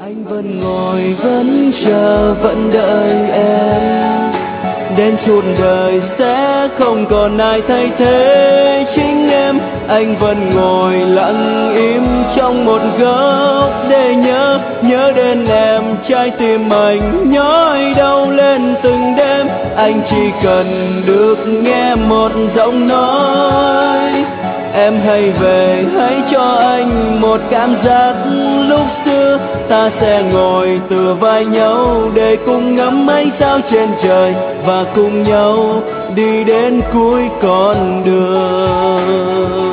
Anh vẫn ngồi vẫn chờ vẫn đợi em, đến suốt đời sẽ không còn ai thay thế chính em. Anh vẫn ngồi lặng im trong một góc để nhớ đến em. Trái tim anh nhói đau lên từng đêm, anh chỉ cần được nghe một giọng nói em hãy về, hãy cho anh một cảm giác lúc xưa. Ta sẽ ngồi tựa vai nhau để cùng ngắm ánh sao trên trời và cùng nhau đi đến cuối con đường.